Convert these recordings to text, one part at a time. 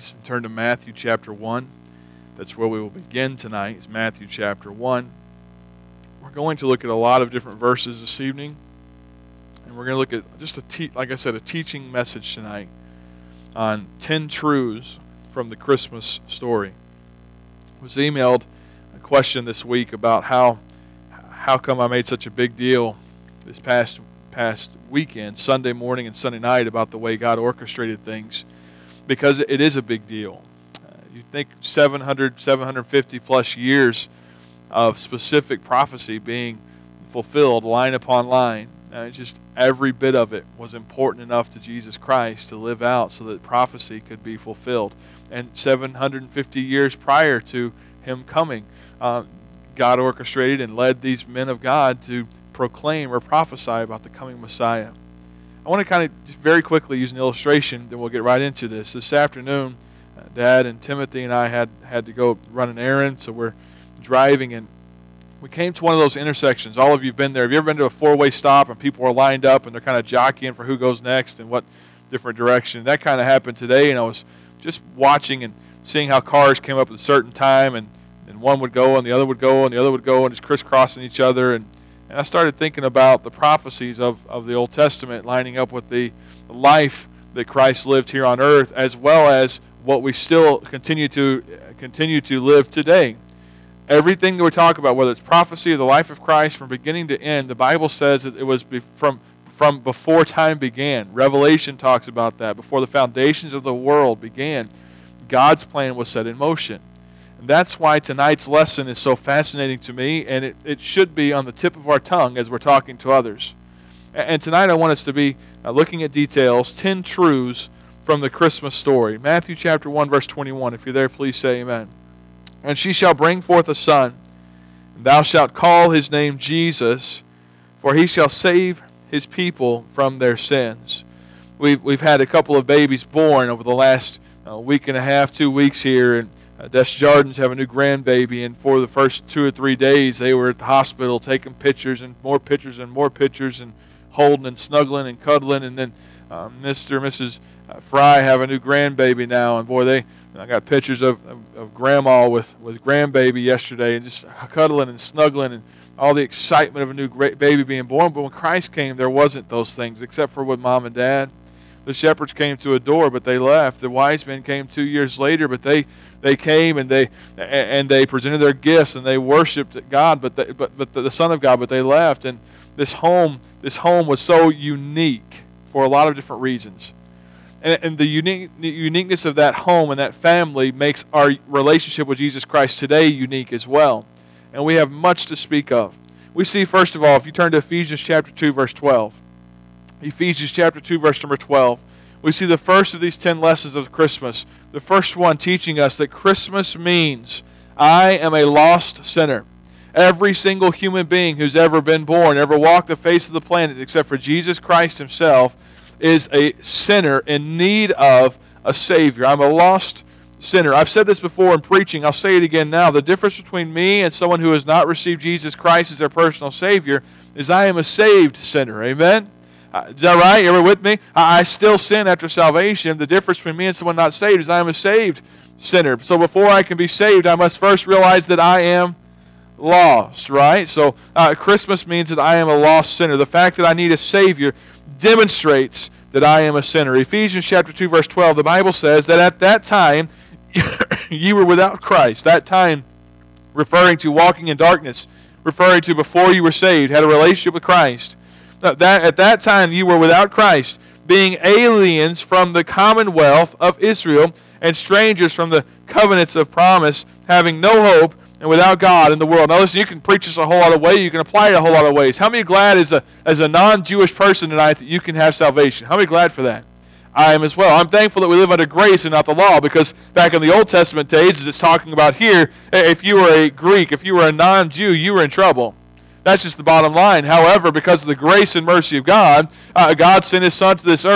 please turn to Matthew chapter 1. That's where we will begin tonight, is Matthew chapter 1. We're going to look at a lot of different verses this evening. And we're going to look at just a teaching message tonight on 10 truths from the Christmas story. I was emailed a question this week about how come I made such a big deal this past weekend, Sunday morning and Sunday night, about the way God orchestrated things, because it is a big deal. You think 750 plus years of specific prophecy being fulfilled line upon line. Just every bit of it was important enough to Jesus Christ to live out so that prophecy could be fulfilled. And 750 years prior to Him coming, God orchestrated and led these men of God to proclaim or prophesy about the coming Messiah. I want to kind of just very quickly use an illustration, then we'll get right into this. This afternoon, Dad and Timothy and I had to go run an errand, so we're driving, and we came to one of those intersections. All of you have been there. Have you ever been to a four-way stop and people are lined up and they're kind of jockeying for who goes next and what different direction? That kind of happened today, and I was just watching and seeing how cars came up at a certain time, and one would go and the other would go and the other would go, and just crisscrossing each other. And I started thinking about the prophecies of the Old Testament lining up with the life that Christ lived here on earth, as well as what we still continue to live today. Everything that we talk about, whether it's prophecy or the life of Christ from beginning to end, the Bible says that it was from before time began. Revelation talks about that. Before the foundations of the world began, God's plan was set in motion. And that's why tonight's lesson is so fascinating to me, and it should be on the tip of our tongue as we're talking to others. And tonight I want us to be looking at details, 10 truths from the Christmas story. Matthew chapter 1, verse 21. If you're there, please say amen. And she shall bring forth a son, and thou shalt call his name Jesus, for he shall save his people from their sins. We've had a couple of babies born over the last week and a half, 2 weeks here, and Des Jardins have a new grandbaby, and for the first 2 or 3 days they were at the hospital taking pictures and more pictures and more pictures and holding and snuggling and cuddling, and then Mr. and Mrs. Fry have a new grandbaby now, and boy, I got pictures of Grandma with grandbaby yesterday, and just cuddling and snuggling and all the excitement of a new baby being born. But when Christ came, there wasn't those things, except for with Mom and Dad. The shepherds came to adore, but they left. The wise men came 2 years later, but they came and they presented their gifts and they worshipped God, but the Son of God, but they left. And this home was so unique for a lot of different reasons. And the uniqueness of that home and that family makes our relationship with Jesus Christ today unique as well. And we have much to speak of. We see, first of all, if you turn to Ephesians chapter 2, verse 12. Ephesians chapter 2, verse number 12. We see the first of these 10 lessons of Christmas. The first one teaching us that Christmas means I am a lost sinner. Every single human being who's ever been born, ever walked the face of the planet, except for Jesus Christ himself, is a sinner in need of a Savior. I'm a lost sinner. I've said this before in preaching. I'll say it again now. The difference between me and someone who has not received Jesus Christ as their personal Savior is I am a saved sinner. Amen? Is that right? You ever with me? I still sin after salvation. The difference between me and someone not saved is I am a saved sinner. So before I can be saved, I must first realize that I am lost, right? So Christmas means that I am a lost sinner. The fact that I need a Savior demonstrates that I am a sinner. Ephesians chapter 2, verse 12, the Bible says that at that time you were without Christ. That time referring to walking in darkness, referring to before you were saved, had a relationship with Christ. At that time you were without Christ, being aliens from the commonwealth of Israel and strangers from the covenants of promise, having no hope and without God in the world. Now listen, you can preach this a whole lot of ways. You can apply it a whole lot of ways. How many are glad as a non-Jewish person tonight that you can have salvation? How many are glad for that? I am as well. I'm thankful that we live under grace and not the law, because back in the Old Testament days, as it's talking about here, if you were a Greek, if you were a non-Jew, you were in trouble. That's just the bottom line. However, because of the grace and mercy of God, God sent His Son to this earth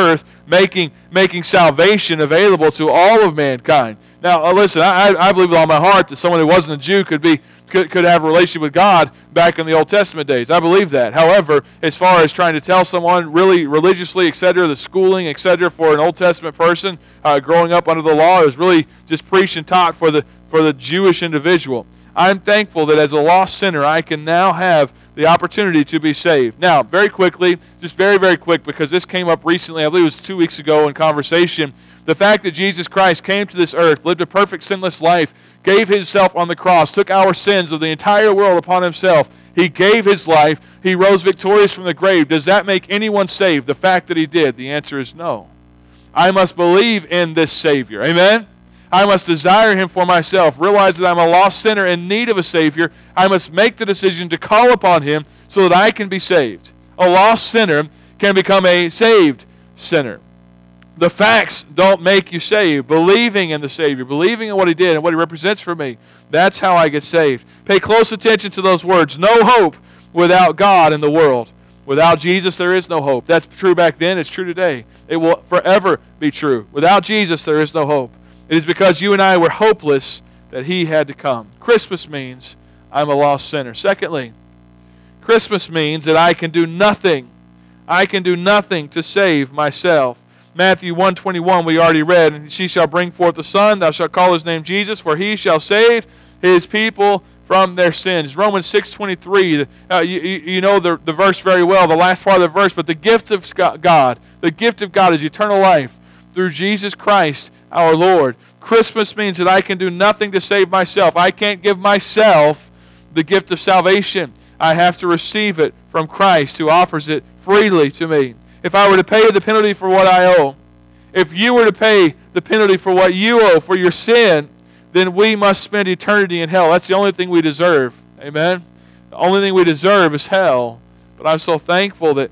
making salvation available to all of mankind. Now, listen, I believe with all my heart that someone who wasn't a Jew could have a relationship with God back in the Old Testament days. I believe that. However, as far as trying to tell someone really religiously, etc., the schooling, etc., for an Old Testament person growing up under the law, it was really just preached and taught for the Jewish individual. I'm thankful that as a lost sinner, I can now have the opportunity to be saved. Now, very quickly, just very, very quick, because this came up recently, I believe it was 2 weeks ago in conversation, the fact that Jesus Christ came to this earth, lived a perfect sinless life, gave himself on the cross, took our sins of the entire world upon himself. He gave his life. He rose victorious from the grave. Does that make anyone saved, the fact that he did? The answer is no. I must believe in this Savior. Amen? I must desire him for myself, realize that I'm a lost sinner in need of a Savior. I must make the decision to call upon him so that I can be saved. A lost sinner can become a saved sinner. The facts don't make you saved. Believing in the Savior, believing in what he did and what he represents for me, that's how I get saved. Pay close attention to those words. No hope without God in the world. Without Jesus, there is no hope. That's true back then. It's true today. It will forever be true. Without Jesus, there is no hope. It is because you and I were hopeless that he had to come. Christmas means I'm a lost sinner. Secondly, Christmas means that I can do nothing. I can do nothing to save myself. Matthew 1:21 we already read, and she shall bring forth a son, thou shalt call his name Jesus, for he shall save his people from their sins. Romans 6:23, you know the verse very well, the last part of the verse, but the gift of God is eternal life through Jesus Christ our Lord. Christmas means that I can do nothing to save myself. I can't give myself the gift of salvation. I have to receive it from Christ, who offers it freely to me. If I were to pay the penalty for what I owe, if you were to pay the penalty for what you owe for your sin, then we must spend eternity in hell. That's the only thing we deserve. Amen? The only thing we deserve is hell. But I'm so thankful that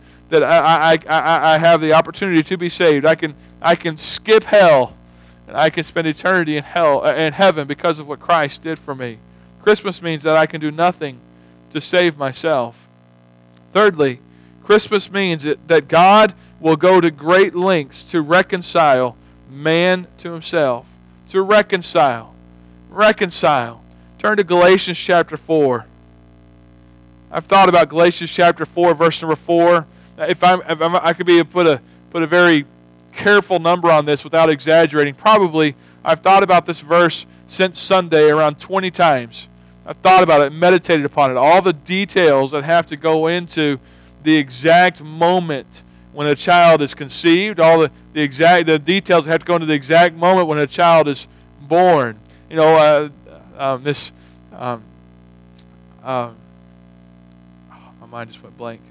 I have the opportunity to be saved. I can skip hell, and I can spend eternity in heaven because of what Christ did for me. Christmas means that I can do nothing to save myself. Thirdly, Christmas means that God will go to great lengths to reconcile man to himself. To reconcile. Reconcile. Turn to Galatians chapter 4. I've thought about Galatians chapter 4, verse number 4. If I could put a very careful number on this without exaggerating, probably I've thought about this verse since Sunday around 20 times. I've thought about it, meditated upon it, all the details that have to go into the exact moment when a child is conceived, all the details that have to go into the exact moment when a child is born. You know, my mind just went blank.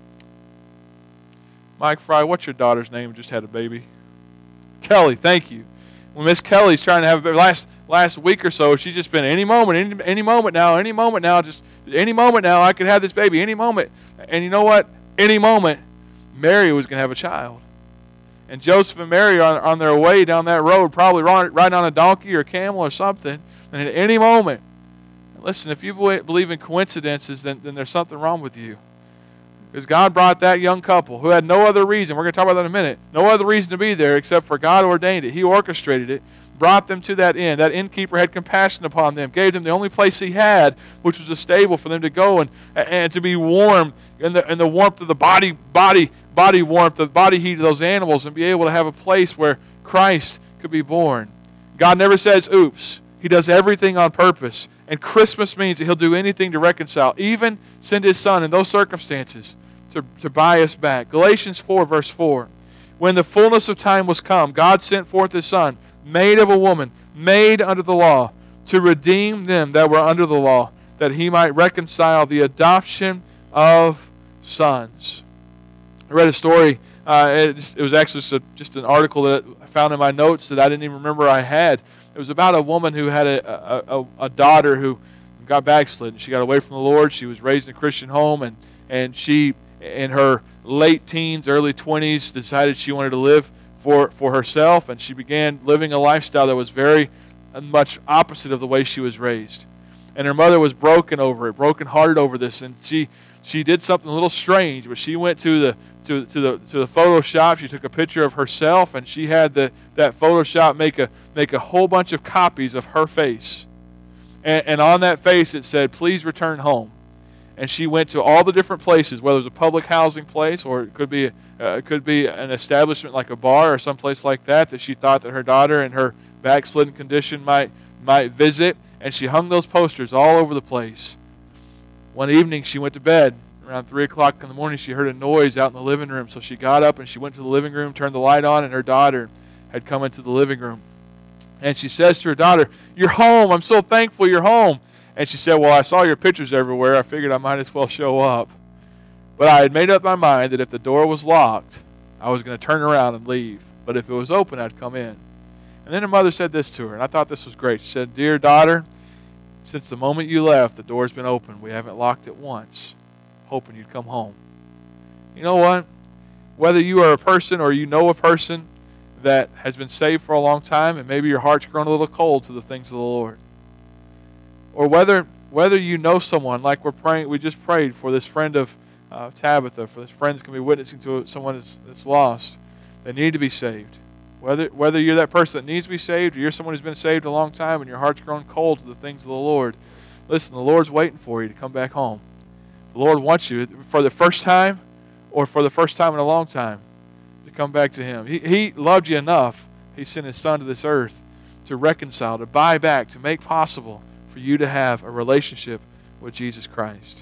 Mike Fry, what's your daughter's name? Just had a baby. Kelly, thank you. When Miss Kelly's trying to have a baby, last week or so, she's just been any moment now, just any moment now, I could have this baby, any moment. And you know what? Any moment, Mary was going to have a child. And Joseph and Mary are on their way down that road, probably riding on a donkey or a camel or something. And at any moment, listen, if you believe in coincidences, then there's something wrong with you. Because God brought that young couple who had no other reason, we're going to talk about that in a minute, no other reason to be there except for God ordained it. He orchestrated it, brought them to that inn. That innkeeper had compassion upon them, gave them the only place he had, which was a stable for them to go and to be warm in the warmth of the body warmth, the body heat of those animals, and be able to have a place where Christ could be born. God never says, oops. He does everything on purpose. And Christmas means that he'll do anything to reconcile, even send his son in those circumstances to buy us back. Galatians 4, verse 4. When the fullness of time was come, God sent forth his son, made of a woman, made under the law, to redeem them that were under the law, that he might reconcile the adoption of sons. I read a story. It was actually just an article that I found in my notes that I didn't even remember I had. It was about a woman who had a daughter who got backslidden. She got away from the Lord. She was raised in a Christian home, and she, in her late teens, early 20s, decided she wanted to live for herself, and she began living a lifestyle that was very much opposite of the way she was raised. And her mother was brokenhearted over this, and she did something a little strange, but she went to to the Photoshop. She took a picture of herself, and she had that Photoshop make a whole bunch of copies of her face. And on that face it said, "Please return home." And she went to all the different places, whether it was a public housing place or it could be an establishment like a bar or someplace like that she thought that her daughter in her backslidden condition might visit. And she hung those posters all over the place. One evening she went to bed. Around 3 o'clock in the morning she heard a noise out in the living room. So she got up and she went to the living room, turned the light on, and her daughter had come into the living room. And she says to her daughter, "You're home. I'm so thankful you're home." And she said, "Well, I saw your pictures everywhere. I figured I might as well show up. But I had made up my mind that if the door was locked, I was going to turn around and leave. But if it was open, I'd come in." And then her mother said this to her, and I thought this was great. She said, "Dear daughter, since the moment you left, the door's been open. We haven't locked it once, hoping you'd come home." You know what? Whether you are a person or you know a person that has been saved for a long time, and maybe your heart's grown a little cold to the things of the Lord, or whether you know someone like we just prayed for this friend of Tabitha, for this friend that's going to be witnessing to someone that's lost, they need to be saved. Whether you're that person that needs to be saved, or you're someone who's been saved a long time and your heart's grown cold to the things of the Lord, listen, the Lord's waiting for you to come back home. The Lord wants you for the first time, or for the first time in a long time, to come back to Him. He loved you enough. He sent His Son to this earth to reconcile, to buy back, to make possible for you to have a relationship with Jesus Christ.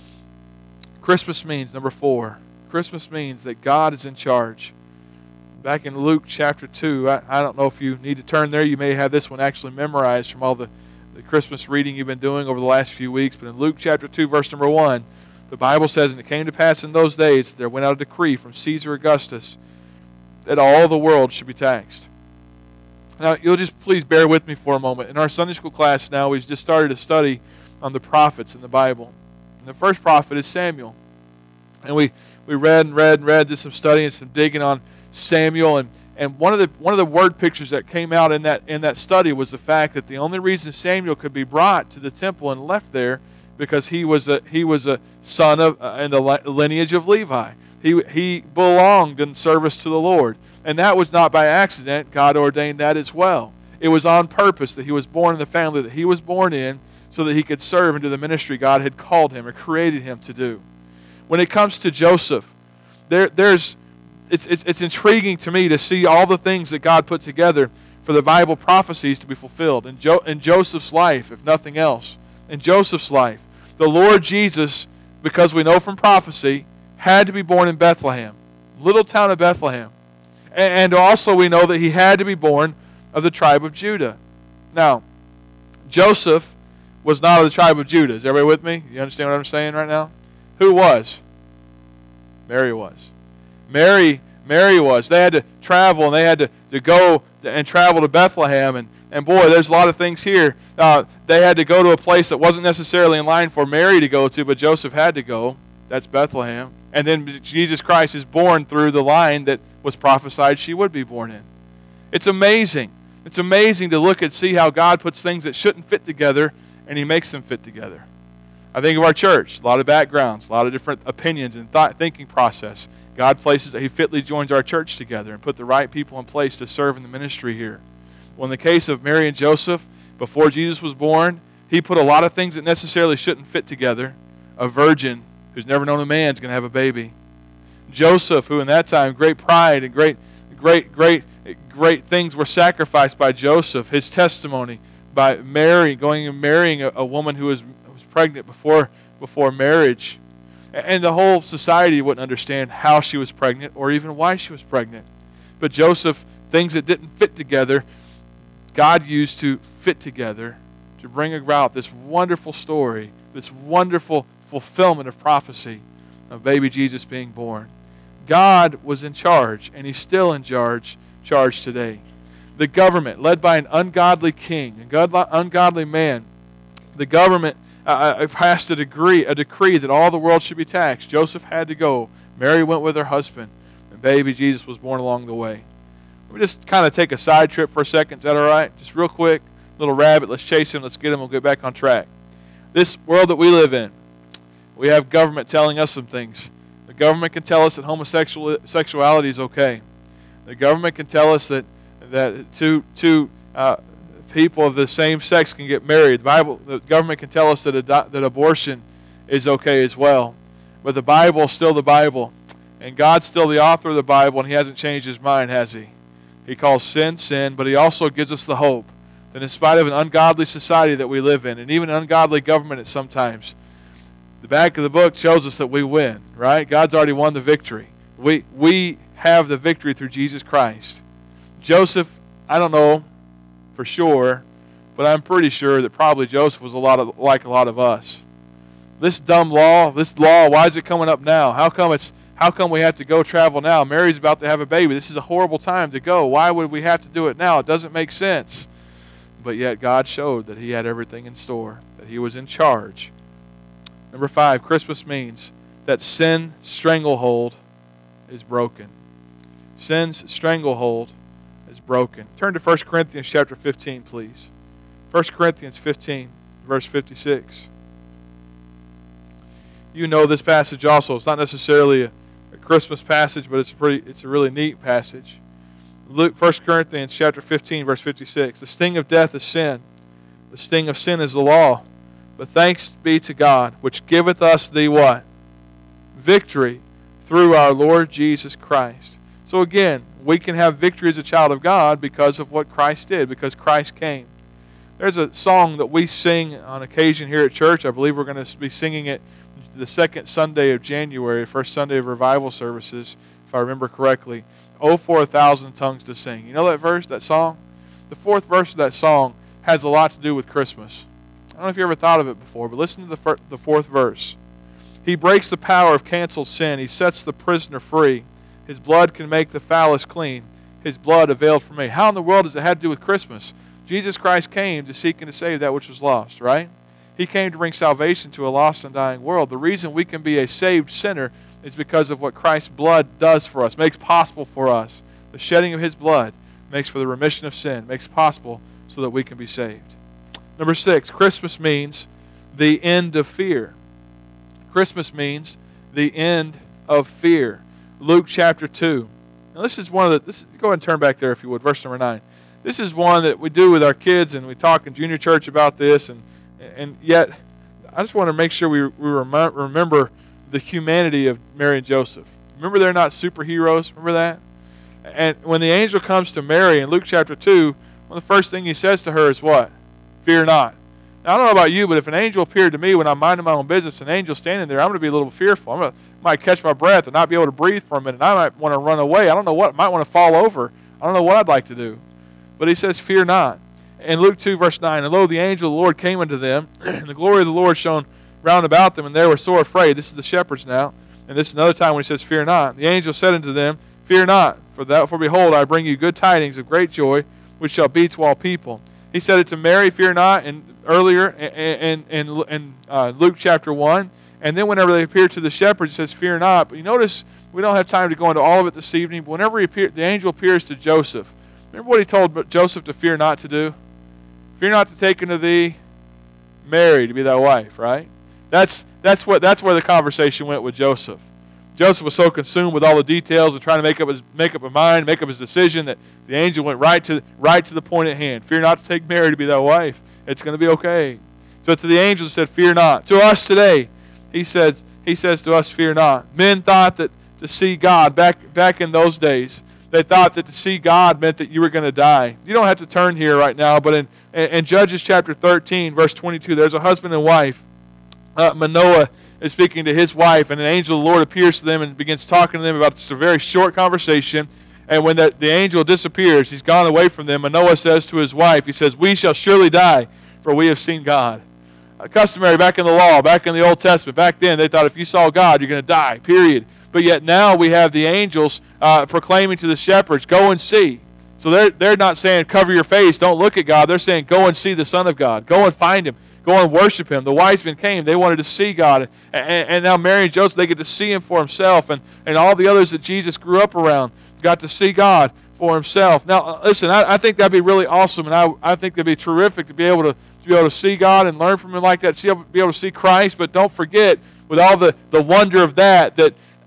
Christmas means, number 4, Christmas means that God is in charge. Back in Luke chapter 2, I don't know if you need to turn there. You may have this one actually memorized from all the Christmas reading you've been doing over the last few weeks. But in Luke chapter 2, verse number 1, the Bible says, "And it came to pass in those days that there went out a decree from Caesar Augustus that all the world should be taxed." Now, you'll just please bear with me for a moment. In our Sunday school class now, we've just started a study on the prophets in the Bible. And the first prophet is Samuel. And we read, did some study and some digging on Samuel. And one of the word pictures that came out in that study was the fact that the only reason Samuel could be brought to the temple and left there because he was a son of in the lineage of Levi. He belonged in service to the Lord. And that was not by accident. God ordained that as well. It was on purpose that he was born in the family that he was born in so that he could serve into the ministry God had called him or created him to do. When it comes to Joseph, it's intriguing to me to see all the things that God put together for the Bible prophecies to be fulfilled. In Joseph's life, if nothing else, in Joseph's life, the Lord Jesus, because we know from prophecy, had to be born in Bethlehem, little town of Bethlehem. And also we know that he had to be born of the tribe of Judah. Now, Joseph was not of the tribe of Judah. Is everybody with me? You understand what I'm saying right now? Who was? Mary was. Mary was. They had to travel, and they had to go and travel to Bethlehem. And boy, there's a lot of things here. They had to go to a place that wasn't necessarily in line for Mary to go to, but Joseph had to go. That's Bethlehem. And then Jesus Christ is born through the line that was prophesied she would be born in. It's amazing. It's amazing to look and see how God puts things that shouldn't fit together, and He makes them fit together. I think of our church, a lot of backgrounds, a lot of different opinions and thinking process. God places that He fitly joins our church together and put the right people in place to serve in the ministry here. Well, in the case of Mary and Joseph, before Jesus was born, He put a lot of things that necessarily shouldn't fit together. A virgin who's never known a man is going to have a baby. Joseph, who in that time, great pride and great things were sacrificed by Joseph. His testimony by Mary, going and marrying a woman who was pregnant before marriage. And the whole society wouldn't understand how she was pregnant or even why she was pregnant. But Joseph, things that didn't fit together, God used to fit together to bring about this wonderful story, this wonderful fulfillment of prophecy of baby Jesus being born. God was in charge, and He's still in charge today. The government, led by an ungodly king, an ungodly man, the government passed a decree that all the world should be taxed. Joseph had to go. Mary went with her husband, and baby Jesus was born along the way. Let me just kind of take a side trip for a second. Is that all right? Just real quick. Little rabbit. Let's chase him. Let's get him. We'll get back on track. This world that we live in, we have government telling us some things. The government can tell us that homosexuality is okay. The government can tell us that two people of the same sex can get married. The government can tell us that abortion is okay as well. But the Bible is still the Bible. And God's still the author of the Bible, and He hasn't changed His mind, has He? He calls sin, sin, but He also gives us the hope that in spite of an ungodly society that we live in, and even an ungodly government at some times, the back of the book shows us that we win, right? God's already won the victory. We have the victory through Jesus Christ. Joseph, I don't know for sure, but I'm pretty sure that probably Joseph was like a lot of us. This dumb law, why is it coming up now? How come we have to go travel now? Mary's about to have a baby. This is a horrible time to go. Why would we have to do it now? It doesn't make sense. But yet God showed that He had everything in store, that He was in charge. Number 5, Christmas means that sin's stranglehold is broken. Sin's stranglehold is broken. Turn to 1 Corinthians chapter 15, please. 1 Corinthians 15, verse 56. You know this passage also. It's not necessarily a Christmas passage, but it's a really neat passage. 1 Corinthians chapter 15, verse 56. The sting of death is sin. The sting of sin is the law. But thanks be to God, which giveth us the what? Victory through our Lord Jesus Christ. So again, we can have victory as a child of God because of what Christ did, because Christ came. There's a song that we sing on occasion here at church. I believe we're going to be singing it the second Sunday of January, first Sunday of revival services, if I remember correctly. Oh, for 1,000 tongues to sing. You know that verse, that song? The fourth verse of that song has a lot to do with Christmas. I don't know if you ever thought of it before, but listen to the fourth verse. He breaks the power of canceled sin. He sets the prisoner free. His blood can make the foulest clean. His blood availed for me. How in the world does it have to do with Christmas? Jesus Christ came to seek and to save that which was lost, right? He came to bring salvation to a lost and dying world. The reason we can be a saved sinner is because of what Christ's blood does for us, makes possible for us. The shedding of His blood makes for the remission of sin, makes possible so that we can be saved. Number 6, Christmas means the end of fear. Christmas means the end of fear. Luke chapter 2. Now this is one of the, go ahead and turn back there if you would, verse number 9. This is one that we do with our kids, and we talk in junior church about this, and yet I just want to make sure we remember the humanity of Mary and Joseph. Remember, they're not superheroes. Remember that? And when the angel comes to Mary in Luke chapter 2, one of the first things he says to her is what? Fear not. Now, I don't know about you, but if an angel appeared to me when I'm minding my own business, an angel standing there, I'm going to be a little fearful. I might catch my breath and not be able to breathe for a minute. I might want to run away. I don't know what. I might want to fall over. I don't know what I'd like to do. But he says, fear not. In Luke 2, verse 9, and lo, the angel of the Lord came unto them, and the glory of the Lord shone round about them, and they were sore afraid. This is the shepherds now. And this is another time when he says, fear not. The angel said unto them, fear not, for behold, I bring you good tidings of great joy, which shall be to all people. He said it to Mary, fear not, and earlier in Luke chapter 1. And then whenever they appeared to the shepherds, it says, fear not. But you notice, we don't have time to go into all of it this evening, but whenever the angel appears to Joseph, remember what he told Joseph to fear not to do? Fear not to take unto thee Mary to be thy wife, right? That's where the conversation went with Joseph. Joseph was so consumed with all the details and trying to make up his mind, make up his decision, that the angel went right to the point at hand. Fear not to take Mary to be thy wife. It's going to be okay. So to the angel, he said, fear not. To us today, he says to us, fear not. Men thought that to see God back in those days, they thought that to see God meant that you were going to die. You don't have to turn here right now, but in Judges chapter 13, verse 22, there's a husband and wife. Manoah is speaking to his wife, and an angel of the Lord appears to them and begins talking to them about just a very short conversation. And when the angel disappears, he's gone away from them, Manoah says to his wife, he says, we shall surely die, for we have seen God. Customary back in the law, back in the Old Testament, back then they thought if you saw God, you're going to die, period. But yet now we have the angels proclaiming to the shepherds, go and see. So they're not saying cover your face, don't look at God. They're saying go and see the Son of God. Go and find Him. Go and worship Him. The wise men came. They wanted to see God. And now Mary and Joseph, they get to see Him for Himself. And all the others that Jesus grew up around got to see God for Himself. Now, listen, I think that'd be really awesome. And I think that'd be terrific to be able to see God and learn from Him like that, be able to see Christ. But don't forget, with all the wonder of that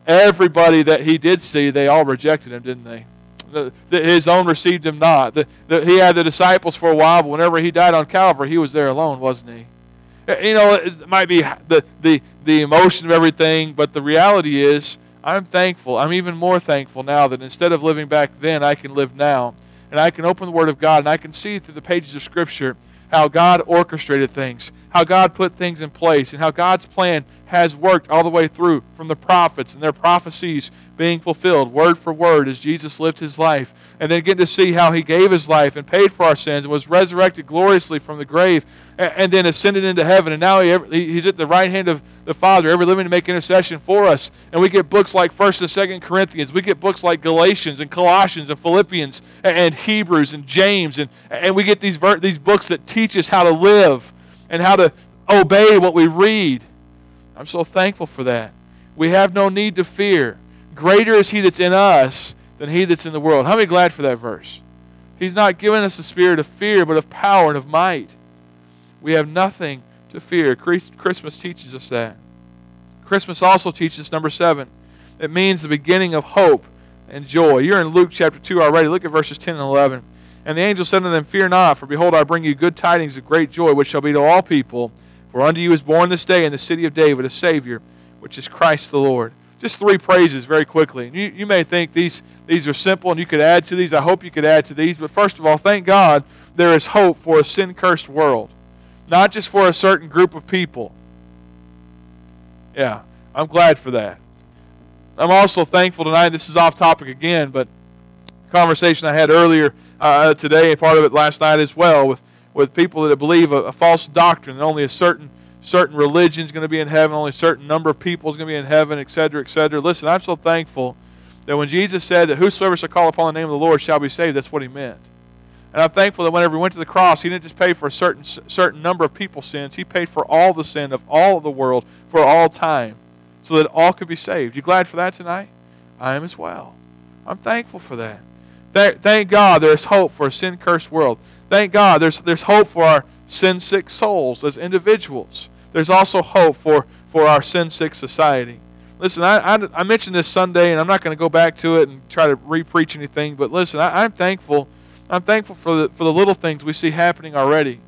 everybody that he did see, they all rejected him, didn't they? His own received him not. He had the disciples for a while, but whenever he died on Calvary, he was there alone, wasn't he? It might be the emotion of everything, but the reality is, I'm thankful. I'm even more thankful now that instead of living back then, I can live now. And I can open the Word of God, and I can see through the pages of Scripture how God orchestrated things, how God put things in place, and how God's plan has worked all the way through from the prophets and their prophecies being fulfilled word for word as Jesus lived his life. And then getting to see how he gave his life and paid for our sins and was resurrected gloriously from the grave and then ascended into heaven. And now he's at the right hand of the Father, ever living to make intercession for us. And we get books like 1st and 2nd Corinthians. We get books like Galatians and Colossians and Philippians and Hebrews and James. And we get these books that teach us how to live and how to obey what we read. I'm so thankful for that. We have no need to fear. Greater is he that's in us than he that's in the world. How many glad for that verse? He's not given us a spirit of fear, but of power and of might. We have nothing to fear. Christmas teaches us that. Christmas also teaches us, number 7, it means the beginning of hope and joy. You're in Luke chapter 2 already. Look at verses 10 and 11. And the angel said unto them, Fear not, for behold, I bring you good tidings of great joy, which shall be to all people. For unto you is born this day in the city of David a Savior, which is Christ the Lord. Just 3 praises very quickly. You may think these are simple and you could add to these. I hope you could add to these. But first of all, thank God there is hope for a sin-cursed world. Not just for a certain group of people. Yeah, I'm glad for that. I'm also thankful tonight, this is off topic again, but a conversation I had earlier today, and part of it last night as well, with people that believe a false doctrine that only a certain religion is going to be in heaven, only a certain number of people is going to be in heaven, etc., etc. Listen, I'm so thankful that when Jesus said that whosoever shall call upon the name of the Lord shall be saved, that's what he meant. And I'm thankful that whenever he went to the cross, he didn't just pay for a certain number of people's sins. He paid for all the sin of all of the world for all time so that all could be saved. You glad for that tonight? I am as well. I'm thankful for that. Thank God there's hope for a sin-cursed world. Thank God there's hope for our sin-sick souls as individuals. There's also hope for our sin-sick society. Listen, I mentioned this Sunday, and I'm not going to go back to it and try to re-preach anything, but listen, I'm thankful. I'm thankful for the little things we see happening already,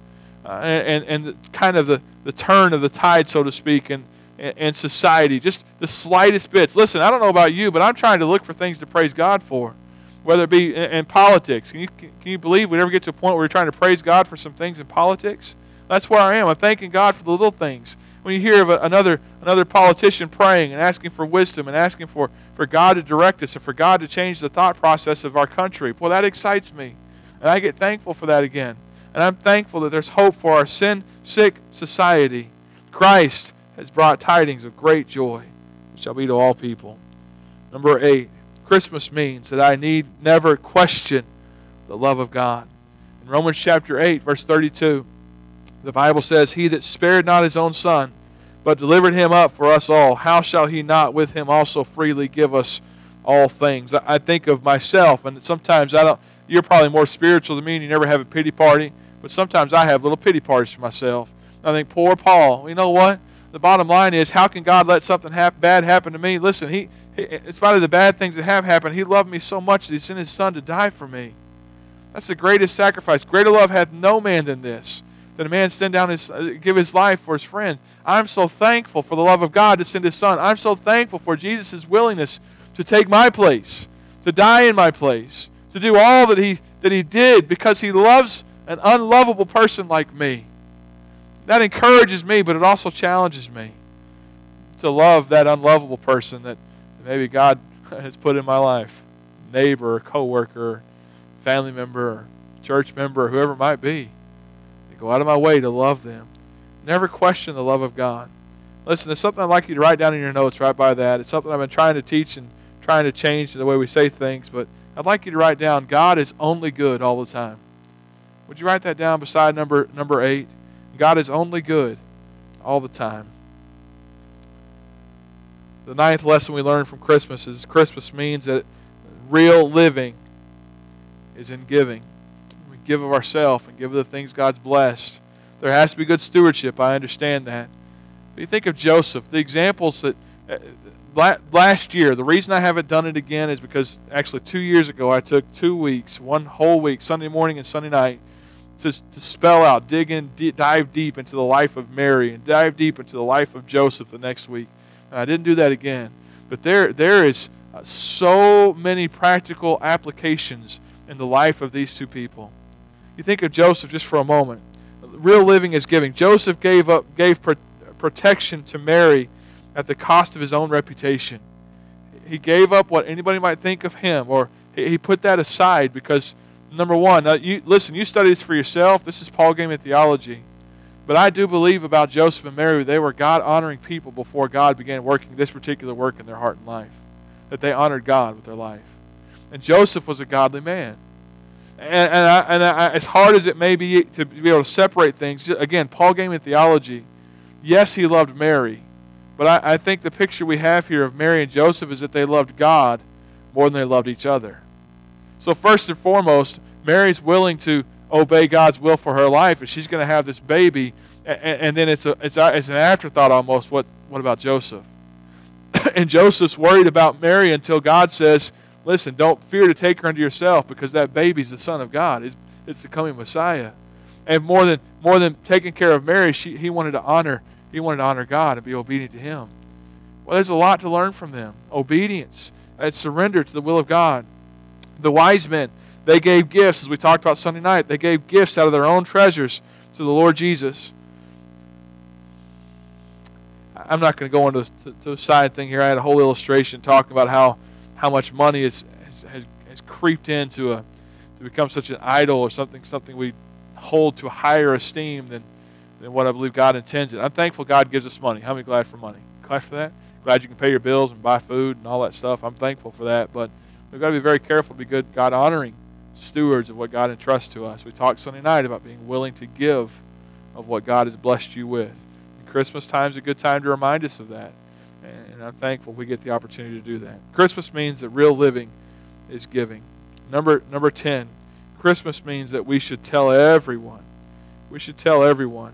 and kind of the turn of the tide, so to speak, in society. Just the slightest bits. Listen, I don't know about you, but I'm trying to look for things to praise God for, whether it be in politics. Can you believe we'd ever get to a point where we're trying to praise God for some things in politics? That's where I am. I'm thanking God for the little things. When you hear of another politician praying and asking for wisdom and asking for God to direct us and for God to change the thought process of our country, well, that excites me. And I get thankful for that again. And I'm thankful that there's hope for our sin-sick society. Christ has brought tidings of great joy, which shall be to all people. Number 8, Christmas means that I need never question the love of God. In Romans chapter 8, verse 32, the Bible says, He that spared not his own Son, but delivered him up for us all, how shall he not with him also freely give us all things? I think of myself, and sometimes you're probably more spiritual than me and you never have a pity party, but sometimes I have little pity parties for myself. I think, poor Paul. You know what? The bottom line is, how can God let something bad happen to me? Listen, he in spite of the bad things that have happened, He loved me so much that He sent His Son to die for me. That's the greatest sacrifice. Greater love hath no man than this, that a man give his life for his friend. I'm so thankful for the love of God to send His Son. I'm so thankful for Jesus' willingness to take my place, to die in my place, to do all that he did because He loves an unlovable person like me. That encourages me, but it also challenges me to love that unlovable person that maybe God has put in my life. Neighbor, or coworker, family member, or church member, or whoever it might be. I go out of my way to love them. Never question the love of God. Listen, there's something I'd like you to write down in your notes right by that. It's something I've been trying to teach and trying to change the way we say things, but I'd like you to write down, God is only good all the time. Would you write that down beside number 8? God is only good all the time. The 9th lesson we learn from Christmas is Christmas means that real living is in giving. We give of ourselves and give of the things God's blessed. There has to be good stewardship. I understand that. But you think of Joseph, the examples that last year, the reason I haven't done it again is because actually 2 years ago I took 2 weeks, one whole week, Sunday morning and Sunday night, to spell out, dive deep into the life of Mary and dive deep into the life of Joseph the next week. And I didn't do that again. But there is so many practical applications in the life of these two people. You think of Joseph just for a moment. Real living is giving. Joseph gave protection to Mary at the cost of his own reputation. He gave up what anybody might think of him, or he put that aside because, number one, you study this for yourself. This is Paul Gaiman theology. But I do believe about Joseph and Mary, they were God-honoring people before God began working this particular work in their heart and life. That they honored God with their life. And Joseph was a godly man. And as hard as it may be to be able to separate things, again, Paul Gaiman theology, yes, he loved Mary. But I think the picture we have here of Mary and Joseph is that they loved God more than they loved each other. So first and foremost, Mary's willing to obey God's will for her life, and she's going to have this baby, and then it's an afterthought almost. What about Joseph? And Joseph's worried about Mary until God says, listen, don't fear to take her unto yourself, because that baby's the Son of God. It's the coming Messiah. And more than taking care of Mary, he wanted to honor God and be obedient to Him. Well, there's a lot to learn from them. Obedience and surrender to the will of God. The wise men, they gave gifts, as we talked about Sunday night. They gave gifts out of their own treasures to the Lord Jesus. I'm not going to go into a side thing here. I had a whole illustration talking about how much money has creeped in to become such an idol, or something we hold to a higher esteem than what I believe God intends it. I'm thankful God gives us money. How many glad for money? Glad for that? Glad you can pay your bills and buy food and all that stuff. I'm thankful for that. But we've got to be very careful to be good God-honoring stewards of what God entrusts to us. We talked Sunday night about being willing to give of what God has blessed you with. And Christmas time is a good time to remind us of that. And I'm thankful we get the opportunity to do that. Christmas means that real living is giving. Number 10, Christmas means that we should tell everyone. We should tell everyone.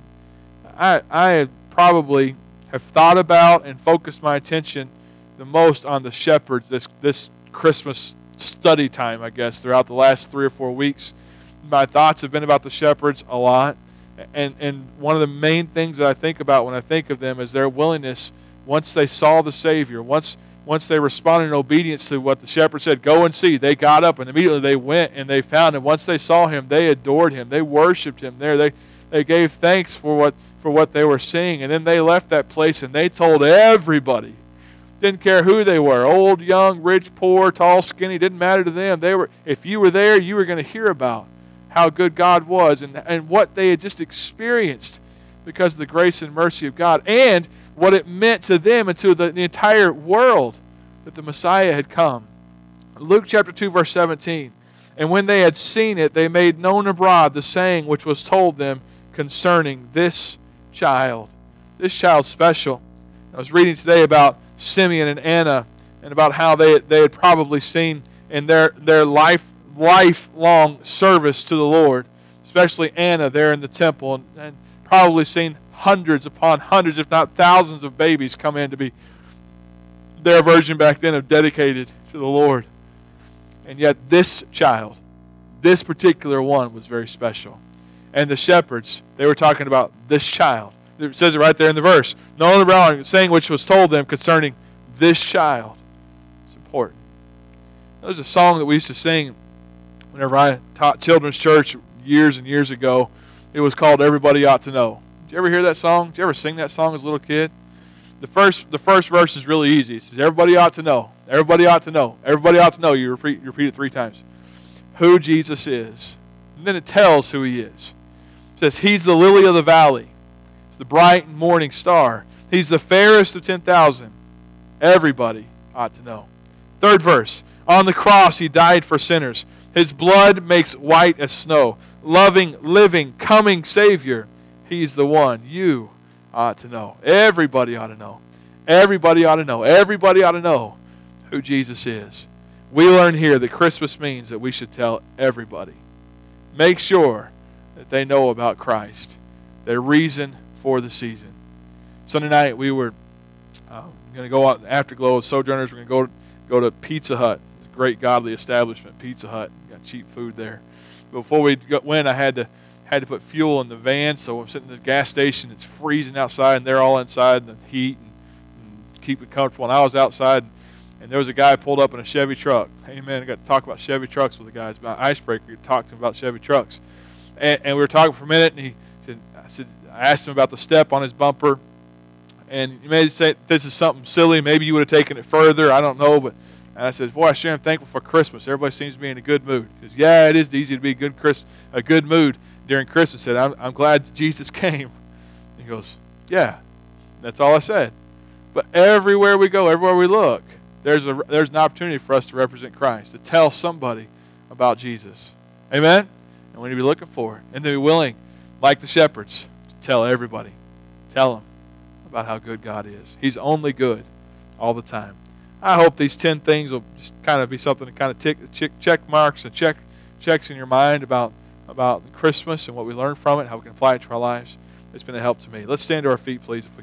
I probably have thought about and focused my attention the most on the shepherds this Christmas study time, I guess, throughout the last 3 or 4 weeks. My thoughts have been about the shepherds a lot. And one of the main things that I think about when I think of them is their willingness, once they saw the Savior, once they responded in obedience to what the shepherd said, go and see, they got up and immediately they went and they found Him. Once they saw Him, they adored Him. They worshiped Him there. They gave thanks for what they were seeing. And then they left that place and they told everybody. Didn't care who they were, old, young, rich, poor, tall, skinny, didn't matter to them. If you were there, you were going to hear about how good God was and what they had just experienced because of the grace and mercy of God, and what it meant to them and to the entire world that the Messiah had come. Luke chapter 2, verse 17. And when they had seen it, they made known abroad the saying which was told them concerning this child. This child's special. I was reading today about Simeon and Anna and about how they had probably seen in their lifelong service to the Lord, especially Anna there in the temple, and probably seen hundreds upon hundreds, if not thousands of babies come in to be their version back then of dedicated to the Lord. And yet this child, this particular one, was very special. And the shepherds, they were talking about this child. It says it right there in the verse. No other saying which was told them concerning this child. It's important. There's a song that we used to sing whenever I taught children's church years and years ago. It was called Everybody Ought to Know. Did you ever hear that song? Did you ever sing that song as a little kid? The first verse is really easy. It says, everybody ought to know. Everybody ought to know. Everybody ought to know. You repeat it 3 times. Who Jesus is. And then it tells who He is. It says, He's the lily of the valley. He's the bright and morning star. He's the fairest of 10,000. Everybody ought to know. 3rd verse. On the cross He died for sinners. His blood makes white as snow. Loving, living, coming Savior. He's the one you ought to know. Everybody ought to know. Everybody ought to know. Everybody ought to know who Jesus is. We learn here that Christmas means that we should tell everybody. Make sure that they know about Christ, their reason for the season. Sunday night we were going to go out Afterglow of Sojourners. We're going to go to Pizza Hut. It's a great godly establishment, Pizza Hut. Got cheap food there. Before we went, I had to put fuel in the van, so I'm sitting at the gas station. It's freezing outside, and they're all inside in the heat and keep it comfortable. And I was outside, and there was a guy pulled up in a Chevy truck. Hey, man, I got to talk about Chevy trucks with the guys. About Icebreaker, you talked to him about Chevy trucks. And we were talking for a minute, and I asked him about the step on his bumper. And you may say, this is something silly. Maybe you would have taken it further. I don't know. And I said, boy, I sure am thankful for Christmas. Everybody seems to be in a good mood. He goes, yeah, it is easy to be a good mood during Christmas. I said, I'm glad that Jesus came. He goes, yeah, that's all I said. But everywhere we go, everywhere we look, there's an opportunity for us to represent Christ, to tell somebody about Jesus. Amen? And we need to be looking for it. And to be willing, like the shepherds, to tell everybody. Tell them about how good God is. He's only good all the time. I hope these 10 things will just kind of be something to kind of check marks and checks in your mind about Christmas and what we learn from it, how we can apply it to our lives. It's been a help to me. Let's stand to our feet, please, if we